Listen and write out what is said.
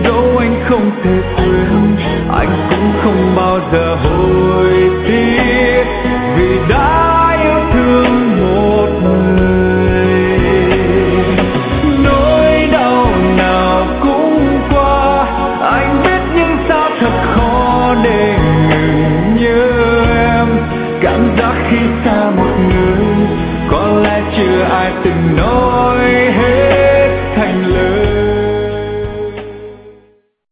dẫu anh không thể quên, anh cũng không bao giờ hối tiếc vì đã yêu thương một người. Nỗi đau nào cũng qua, anh biết nhưng sao thật khó để ngừng nhớ em. Cảm giác khi xa một người có lẽ chưa ai từng nói